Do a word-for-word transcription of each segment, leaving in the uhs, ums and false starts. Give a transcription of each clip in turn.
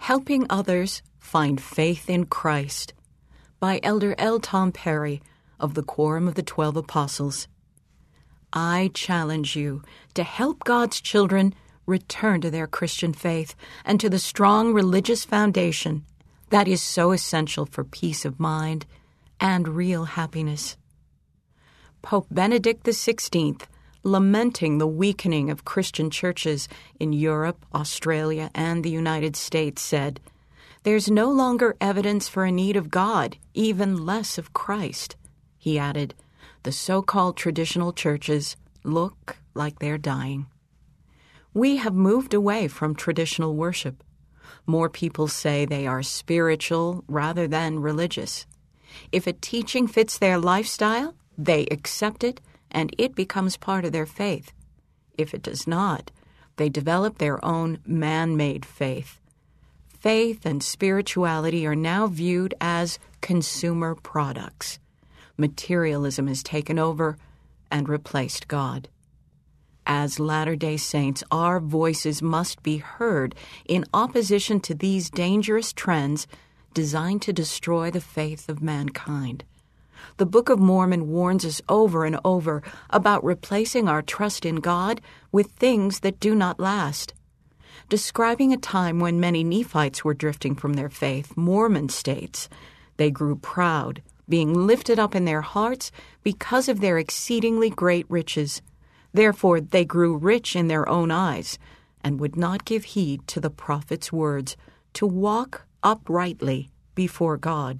Helping Others Find Faith in Christ by Elder L. Tom Perry of the Quorum of the Twelve Apostles. I challenge you to help God's children return to their Christian faith and to the strong religious foundation that is so essential for peace of mind and real happiness. Pope Benedict the sixteenth, lamenting the weakening of Christian churches in Europe, Australia, and the United States, said, "There's no longer evidence for a need of God, even less of Christ." He added, "The so-called traditional churches look like they're dying." We have moved away from traditional worship. More people say they are spiritual rather than religious. If a teaching fits their lifestyle, they accept it, and it becomes part of their faith. If it does not, they develop their own man-made faith. Faith and spirituality are now viewed as consumer products. Materialism has taken over and replaced God. As Latter-day Saints, our voices must be heard in opposition to these dangerous trends designed to destroy the faith of mankind. The Book of Mormon warns us over and over about replacing our trust in God with things that do not last. Describing a time when many Nephites were drifting from their faith, Mormon states, "They grew proud, being lifted up in their hearts because of their exceedingly great riches. Therefore they grew rich in their own eyes, and would not give heed to the prophet's words, to walk uprightly before God."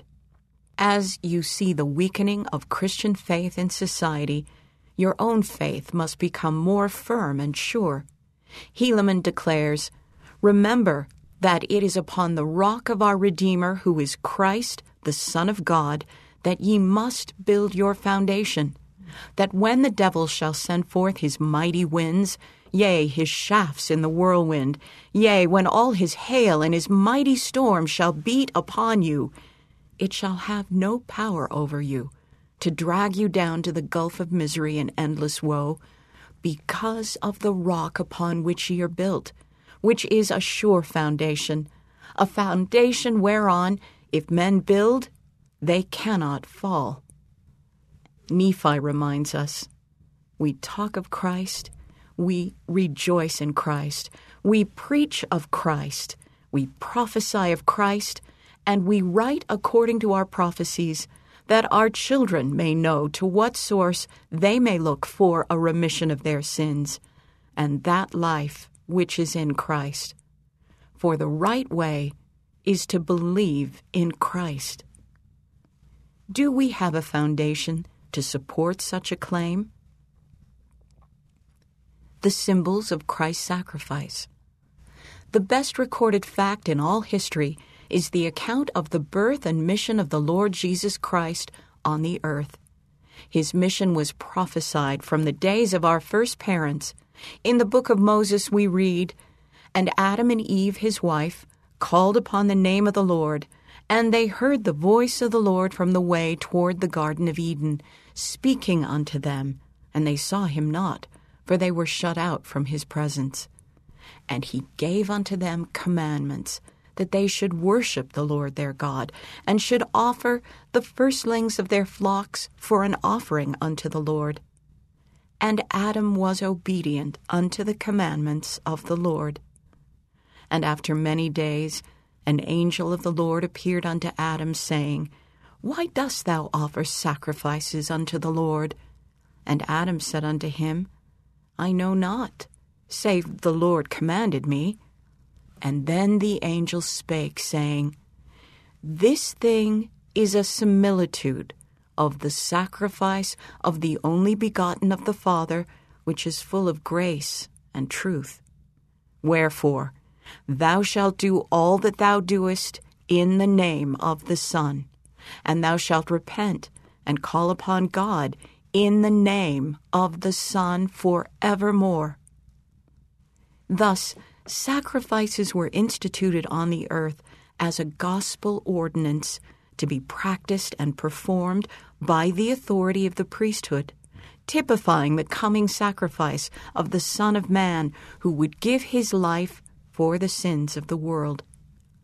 As you see the weakening of Christian faith in society, your own faith must become more firm and sure. Helaman declares, "Remember that it is upon the rock of our Redeemer, who is Christ, the Son of God, that ye must build your foundation, that when the devil shall send forth his mighty winds, yea, his shafts in the whirlwind, yea, when all his hail and his mighty storm shall beat upon you, it shall have no power over you, to drag you down to the gulf of misery and endless woe, because of the rock upon which ye are built, which is a sure foundation, a foundation whereon, if men build, they cannot fall." Nephi reminds us, we talk of Christ, we rejoice in Christ, we preach of Christ, we prophesy of Christ, and we write according to our prophecies, that our children may know to what source they may look for a remission of their sins, and that life which is in Christ. For the right way is to believe in Christ. Do we have a foundation to support such a claim? The symbols of Christ's sacrifice. The best recorded fact in all history is the account of the birth and mission of the Lord Jesus Christ on the earth. His mission was prophesied from the days of our first parents. In the book of Moses we read, "And Adam and Eve his wife called upon the name of the Lord, and they heard the voice of the Lord from the way toward the Garden of Eden, speaking unto them, and they saw him not, for they were shut out from his presence. And he gave unto them commandments, that they should worship the Lord their God, and should offer the firstlings of their flocks for an offering unto the Lord. And Adam was obedient unto the commandments of the Lord. And after many days an angel of the Lord appeared unto Adam, saying, Why dost thou offer sacrifices unto the Lord? And Adam said unto him, I know not, save the Lord commanded me. And then the angel spake, saying, This thing is a similitude of the sacrifice of the only begotten of the Father, which is full of grace and truth. Wherefore, thou shalt do all that thou doest in the name of the Son, and thou shalt repent and call upon God in the name of the Son forevermore. Thus, sacrifices were instituted on the earth as a gospel ordinance to be practiced and performed by the authority of the priesthood, typifying the coming sacrifice of the Son of Man who would give his life for the sins of the world.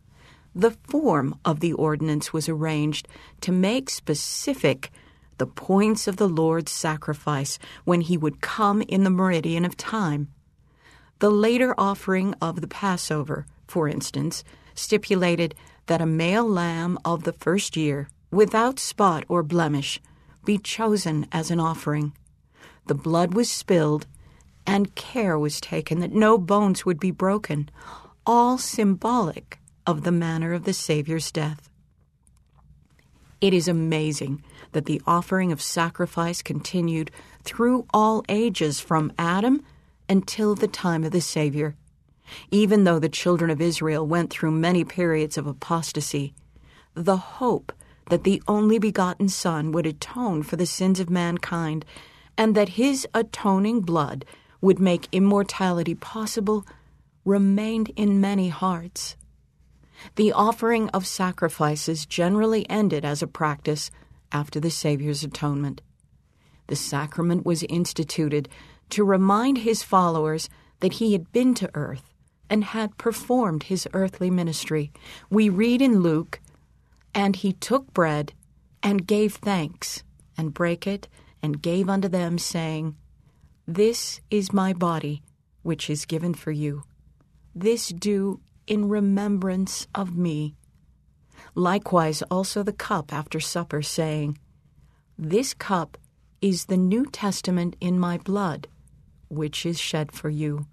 The form of the ordinance was arranged to make specific the points of the Lord's sacrifice when he would come in the meridian of time. The later offering of the Passover, for instance, stipulated that a male lamb of the first year, without spot or blemish, be chosen as an offering. The blood was spilled, and care was taken that no bones would be broken, all symbolic of the manner of the Savior's death. It is amazing that the offering of sacrifice continued through all ages from Adam until the time of the Savior. Even though the children of Israel went through many periods of apostasy, the hope that the only begotten Son would atone for the sins of mankind and that his atoning blood would make immortality possible remained in many hearts. The offering of sacrifices generally ended as a practice after the Savior's atonement. The sacrament was instituted to remind his followers that he had been to earth and had performed his earthly ministry. We read in Luke, "And he took bread and gave thanks, and brake it, and gave unto them, saying, This is my body, which is given for you. This do in remembrance of me. Likewise also the cup after supper, saying, This cup is the New Testament in my blood, which is shed for you."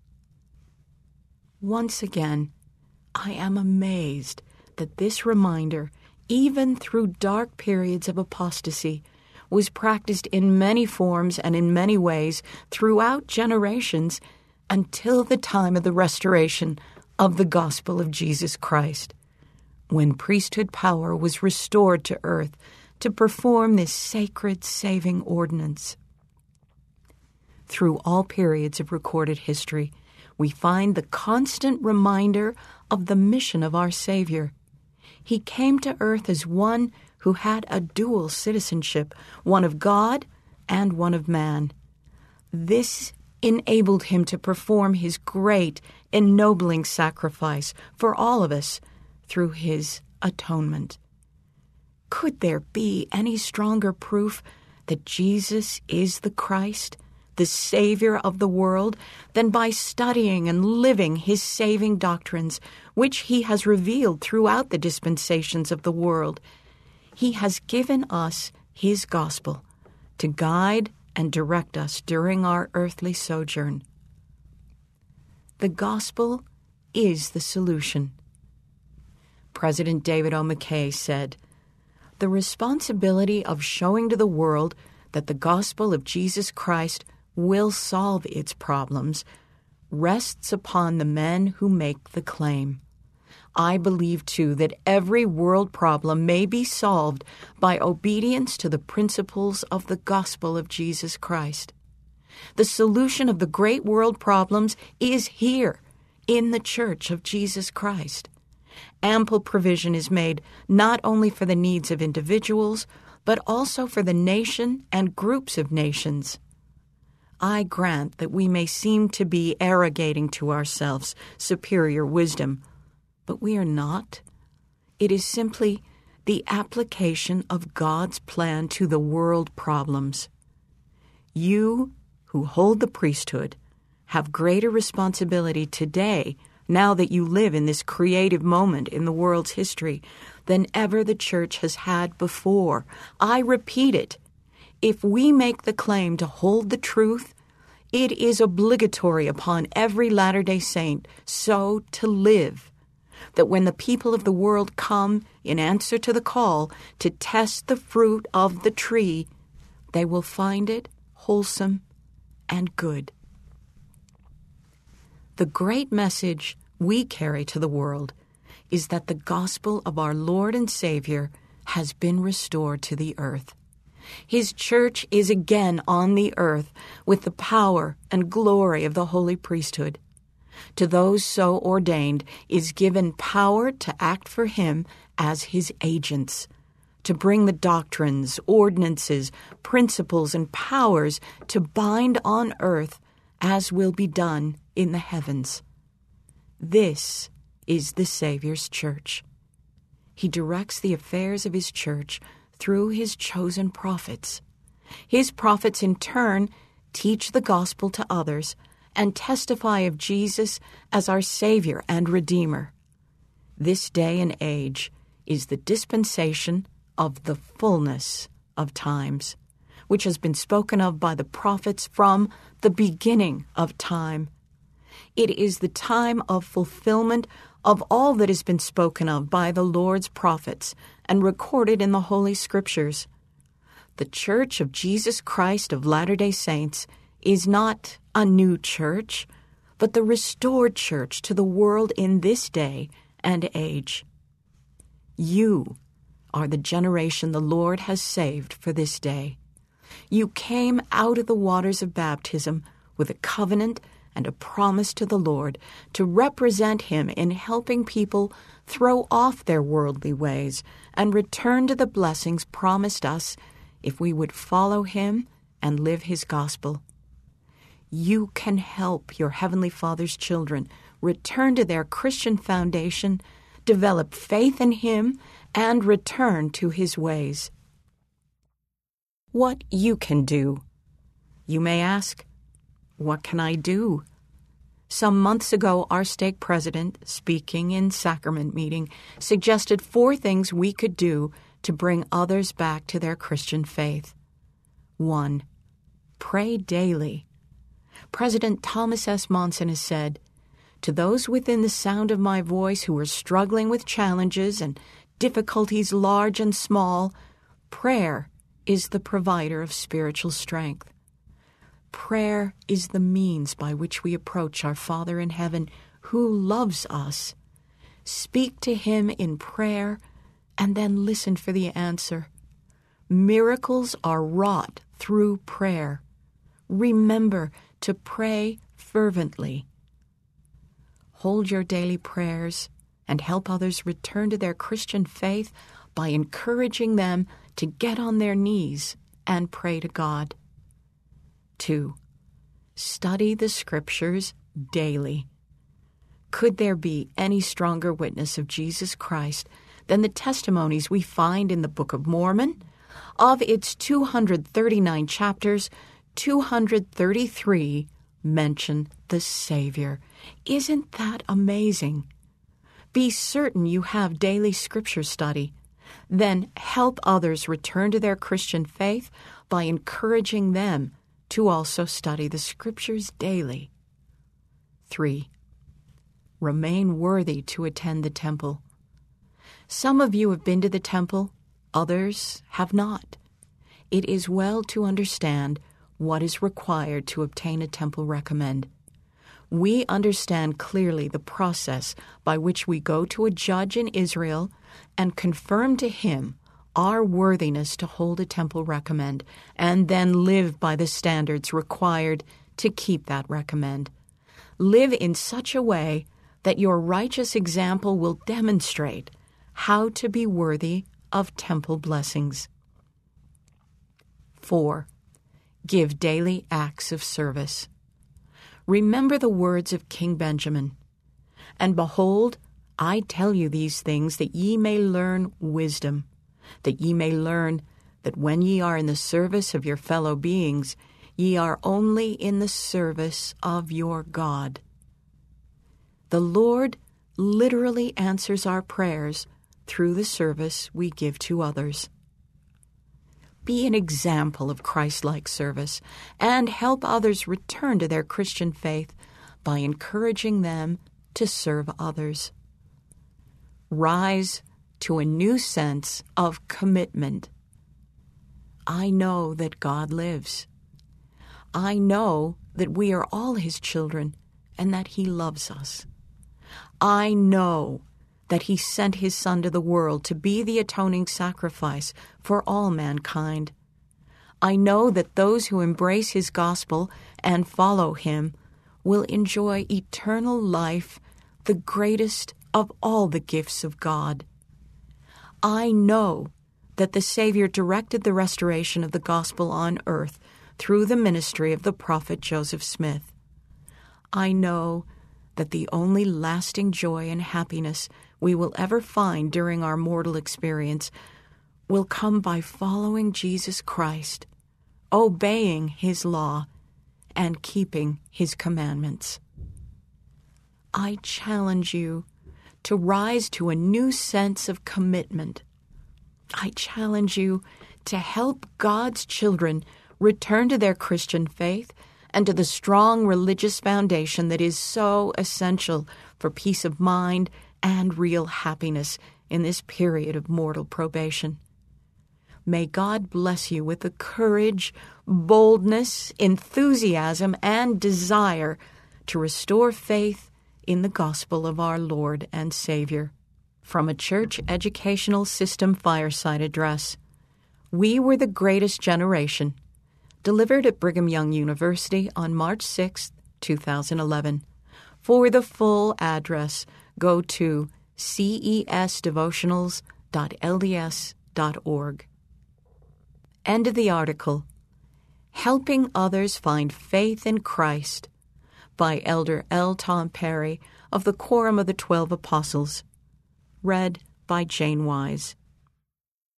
Once again, I am amazed that this reminder, even through dark periods of apostasy, was practiced in many forms and in many ways throughout generations until the time of the restoration of the gospel of Jesus Christ, when priesthood power was restored to earth to perform this sacred saving ordinance. Through all periods of recorded history, we find the constant reminder of the mission of our Savior. He came to earth as one who had a dual citizenship, one of God and one of man. This enabled him to perform his great, ennobling sacrifice for all of us through his atonement. Could there be any stronger proof that Jesus is the Christ, the Savior of the world, than by studying and living his saving doctrines, which he has revealed throughout the dispensations of the world? He has given us his gospel to guide and direct us during our earthly sojourn. The gospel is the solution. President David O. McKay said, "The responsibility of showing to the world that the gospel of Jesus Christ will solve its problems rests upon the men who make the claim. I believe, too, that every world problem may be solved by obedience to the principles of the gospel of Jesus Christ. The solution of the great world problems is here, in the Church of Jesus Christ. Ample provision is made not only for the needs of individuals, but also for the nation and groups of nations. I grant that we may seem to be arrogating to ourselves superior wisdom, but we are not. It is simply the application of God's plan to the world problems. You, who hold the priesthood, have greater responsibility today, now that you live in this creative moment in the world's history, than ever the Church has had before. I repeat it. If we make the claim to hold the truth, it is obligatory upon every Latter-day Saint so to live, that when the people of the world come in answer to the call to test the fruit of the tree, they will find it wholesome and good. The great message we carry to the world is that the gospel of our Lord and Savior has been restored to the earth. His church is again on the earth with the power and glory of the holy priesthood. To those so ordained is given power to act for him as his agents, to bring the doctrines, ordinances, principles, and powers to bind on earth as will be done in the heavens. This is the Savior's church. He directs the affairs of his church through his chosen prophets. His prophets, in turn, teach the gospel to others and testify of Jesus as our Savior and Redeemer. This day and age is the dispensation of the fullness of times, which has been spoken of by the prophets from the beginning of time. It is the time of fulfillment of all that has been spoken of by the Lord's prophets and recorded in the Holy Scriptures. The Church of Jesus Christ of Latter-day Saints is not a new church, but the restored church to the world in this day and age. You are the generation the Lord has saved for this day. You came out of the waters of baptism with a covenant and a promise to the Lord to represent Him in helping people throw off their worldly ways and return to the blessings promised us if we would follow Him and live His gospel. You can help your Heavenly Father's children return to their Christian foundation, develop faith in Him, and return to His ways. What you can do? You may ask, what can I do? Some months ago, our stake president, speaking in sacrament meeting, suggested four things we could do to bring others back to their Christian faith. One, pray daily. President Thomas S. Monson has said, "To those within the sound of my voice who are struggling with challenges and difficulties large and small, prayer is the provider of spiritual strength. Prayer is the means by which we approach our Father in heaven who loves us. Speak to Him in prayer and then listen for the answer. Miracles are wrought through prayer. Remember to pray fervently. Hold your daily prayers and help others return to their Christian faith by encouraging them to get on their knees and pray to God. Two, study the Scriptures daily. Could there be any stronger witness of Jesus Christ than the testimonies we find in the Book of Mormon? Of its two hundred thirty-nine chapters, two hundred thirty-three mention the Savior. Isn't that amazing? Be certain you have daily Scripture study. Then help others return to their Christian faith by encouraging them to also study the Scriptures daily. Three, remain worthy to attend the temple. Some of you have been to the temple, others have not. It is well to understand what is required to obtain a temple recommend. We understand clearly the process by which we go to a judge in Israel and confirm to him our worthiness to hold a temple recommend, and then live by the standards required to keep that recommend. Live in such a way that your righteous example will demonstrate how to be worthy of temple blessings. Four, give daily acts of service. Remember the words of King Benjamin, "And behold, I tell you these things that ye may learn wisdom, that ye may learn that when ye are in the service of your fellow beings, ye are only in the service of your God." The Lord literally answers our prayers through the service we give to others. Be an example of Christ-like service and help others return to their Christian faith by encouraging them to serve others. Rise to a new sense of commitment. I know that God lives. I know that we are all His children and that He loves us. I know that He sent His Son to the world to be the atoning sacrifice for all mankind. I know that those who embrace His gospel and follow Him will enjoy eternal life, the greatest of all the gifts of God. I know that the Savior directed the restoration of the gospel on earth through the ministry of the prophet Joseph Smith. I know that the only lasting joy and happiness we will ever find during our mortal experience will come by following Jesus Christ, obeying His law, and keeping His commandments. I challenge you to rise to a new sense of commitment. I challenge you to help God's children return to their Christian faith and to the strong religious foundation that is so essential for peace of mind and real happiness in this period of mortal probation. May God bless you with the courage, boldness, enthusiasm, and desire to restore faith in the gospel of our Lord and Savior. From a church educational system fireside address, We Were the Greatest Generation, delivered at Brigham Young University on March sixth, two thousand eleven. For the full address, go to c e s devotionals dot l d s dot org. End of the article. Helping Others Find Faith in Christ by Elder L. Tom Perry of the Quorum of the Twelve Apostles. Read by Jane Wise.